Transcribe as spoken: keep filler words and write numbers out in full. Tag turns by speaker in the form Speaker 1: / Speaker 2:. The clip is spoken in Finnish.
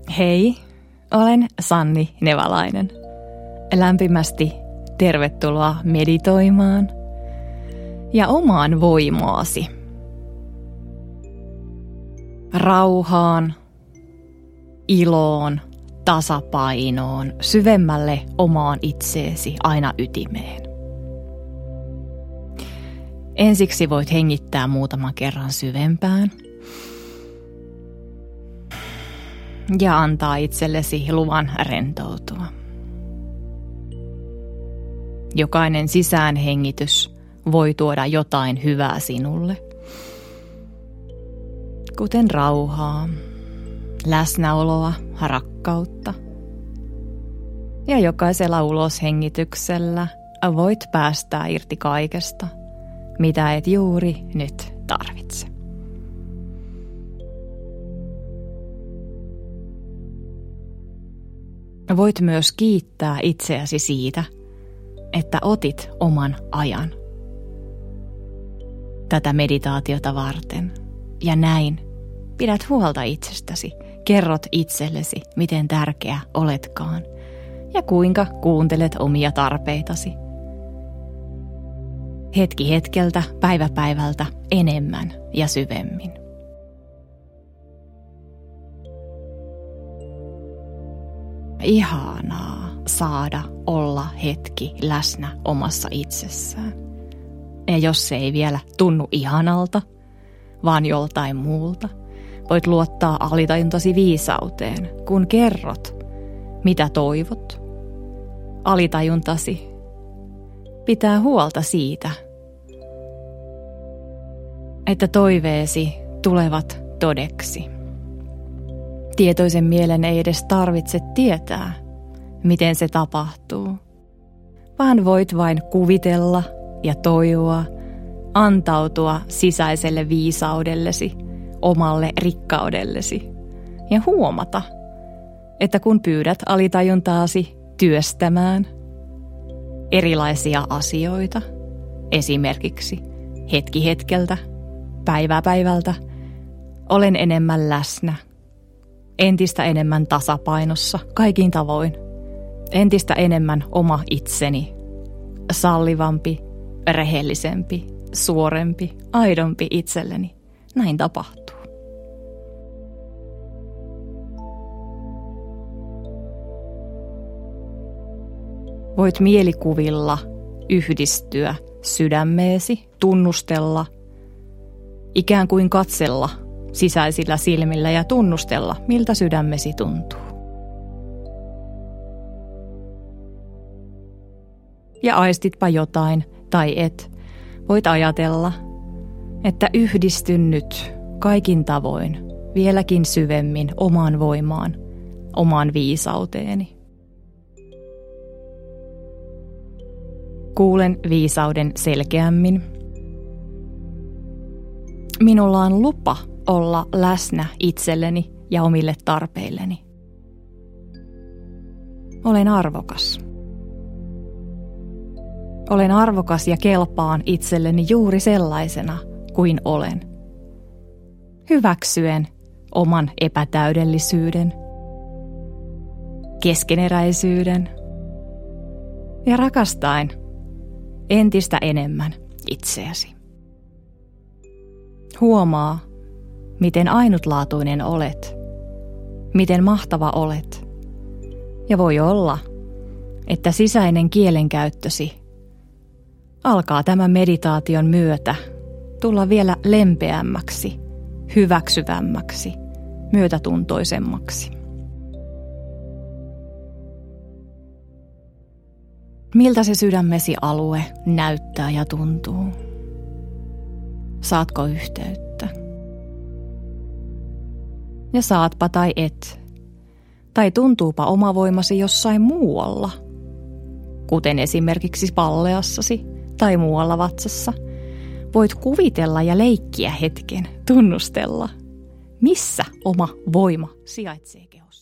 Speaker 1: Hei, olen Sanni Nevalainen. Lämpimästi tervetuloa meditoimaan ja omaan voimaasi. Rauhaan, iloon, tasapainoon, syvemmälle omaan itseesi aina ytimeen. Ensiksi voit hengittää muutaman kerran syvempään ja antaa itsellesi luvan rentoutua. Jokainen sisäänhengitys voi tuoda jotain hyvää sinulle, kuten rauhaa, läsnäoloa, rakkautta. Ja jokaisella uloshengityksellä voit päästää irti kaikesta, mitä et juuri nyt tarvitse. Voit myös kiittää itseäsi siitä, että otit oman ajan tätä meditaatiota varten. Ja näin pidät huolta itsestäsi, kerrot itsellesi, miten tärkeä oletkaan ja kuinka kuuntelet omia tarpeitasi. Hetki hetkeltä, päivä päivältä enemmän ja syvemmin. Ihanaa saada olla hetki läsnä omassa itsessään. Ja jos se ei vielä tunnu ihanalta, vaan joltain muulta, voit luottaa alitajuntasi viisauteen, kun kerrot, mitä toivot. Alitajuntasi pitää huolta siitä, että toiveesi tulevat todeksi. Tietoisen mielen ei edes tarvitse tietää, miten se tapahtuu, vaan voit vain kuvitella ja toivoa, antautua sisäiselle viisaudellesi, omalle rikkaudellesi ja huomata, että kun pyydät alitajuntaasi työstämään erilaisia asioita, esimerkiksi hetki hetkeltä, päivä päivältä, olen enemmän läsnä, entistä enemmän tasapainossa kaikin tavoin, entistä enemmän oma itseni, sallivampi, rehellisempi, suorempi, aidompi itselleni. Näin tapahtuu. Voit mielikuvilla yhdistyä sydämeesi, tunnustella, ikään kuin katsella sisäisillä silmillä ja tunnustella, miltä sydämesi tuntuu. Ja aistitpa jotain tai et, voit ajatella, että yhdistyn nyt kaikin tavoin vieläkin syvemmin omaan voimaan, omaan viisauteeni. Kuulen viisauden selkeämmin. Minulla on lupa olla läsnä itselleni ja omille tarpeilleni. Olen arvokas. Olen arvokas ja kelpaan itselleni juuri sellaisena kuin olen. Hyväksyen oman epätäydellisyyden, keskeneräisyyden ja rakastaen entistä enemmän itseäsi. Huomaa, miten ainutlaatuinen olet, miten mahtava olet. Ja voi olla, että sisäinen kielenkäyttösi alkaa tämän meditaation myötä tulla vielä lempeämmäksi, hyväksyvämmäksi, myötätuntoisemmaksi. Miltä se sydämesi alue näyttää ja tuntuu? Saatko yhteyttä? Ja saatpa tai et, tai tuntuupa oma voimasi jossain muualla, kuten esimerkiksi palleassasi tai muualla vatsassa, voit kuvitella ja leikkiä hetken, tunnustella, missä oma voima sijaitsee kehossa.